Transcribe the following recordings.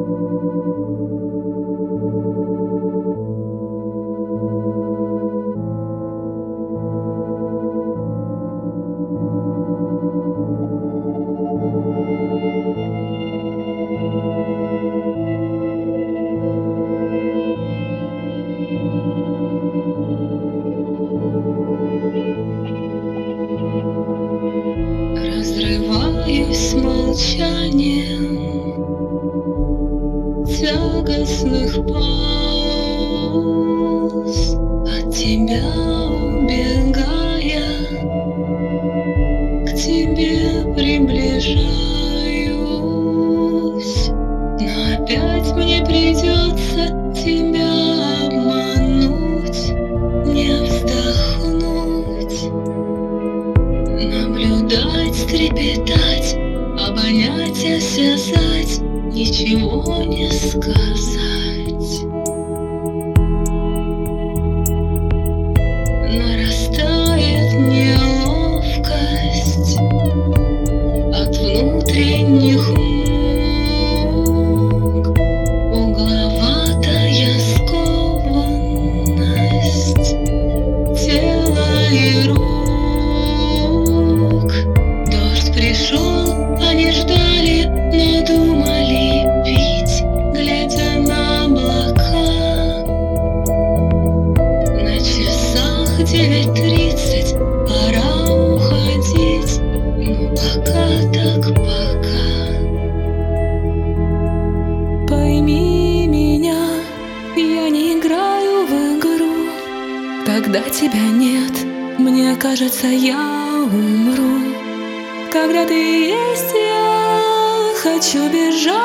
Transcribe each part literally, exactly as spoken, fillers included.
Разрываюсь молчанием тягостных пауз, от тебя убегая, к тебе приближаюсь. Но опять мне придется тебя обмануть, не вздохнуть, наблюдать, трепетать, обонять, осязать, ничего не сказать. Нарастает неловкость от внутренних мук, угловатая скованность тела и рук. Дождь пришел, они ждали, но думали пить, глядя на облака. На часах девять тридцать, пора уходить, но пока так пока. Пойми меня, я не играю в игру. Когда тебя нет, мне кажется, я умру. Когда ты есть, я хочу бежать,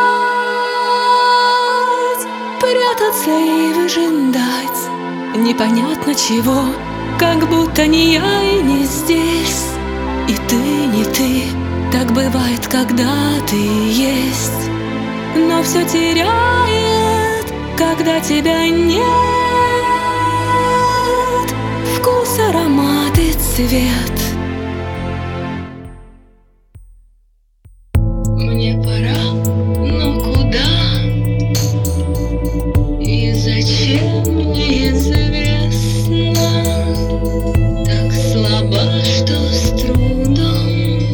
прятаться и выжидать непонятно чего, как будто не я и не здесь. И ты не ты, так бывает, когда ты есть. Но все теряет, когда тебя нет. Вкус, аромат и цвет. Мне пора, но куда и зачем, неизвестно. Так слаба, что с трудом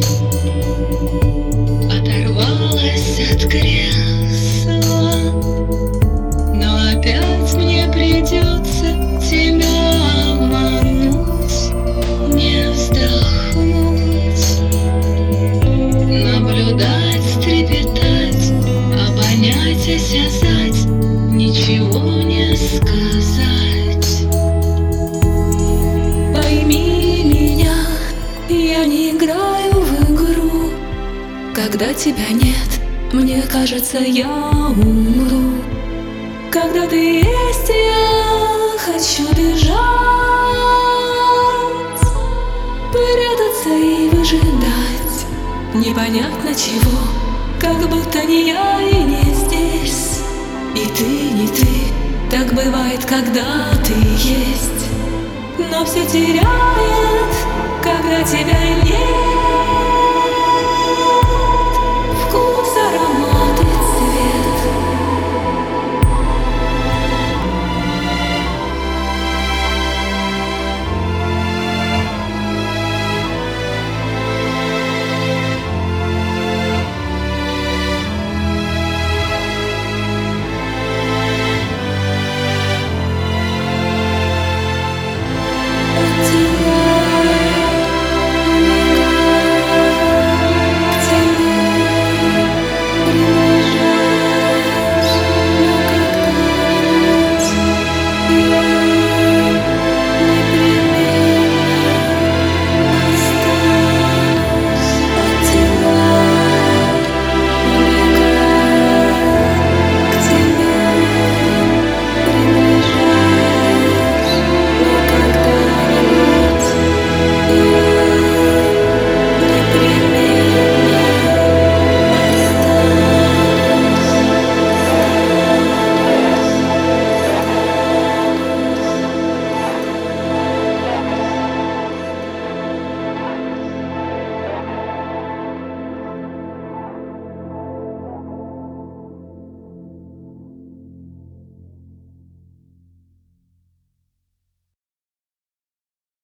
оторвалась от кресла. Но опять мне придется тебя обмануть, не вздохнуть, наблюдать, трепетать, обонять, осязать, ничего не сказать. Пойми меня, я не играю в игру. Когда тебя нет, мне кажется, я умру. Когда ты есть, я хочу бежать, прятаться и выжидать непонятно чего, как будто не я и не здесь. И ты не ты, так бывает, когда ты есть. Но все теряет, когда тебя нет.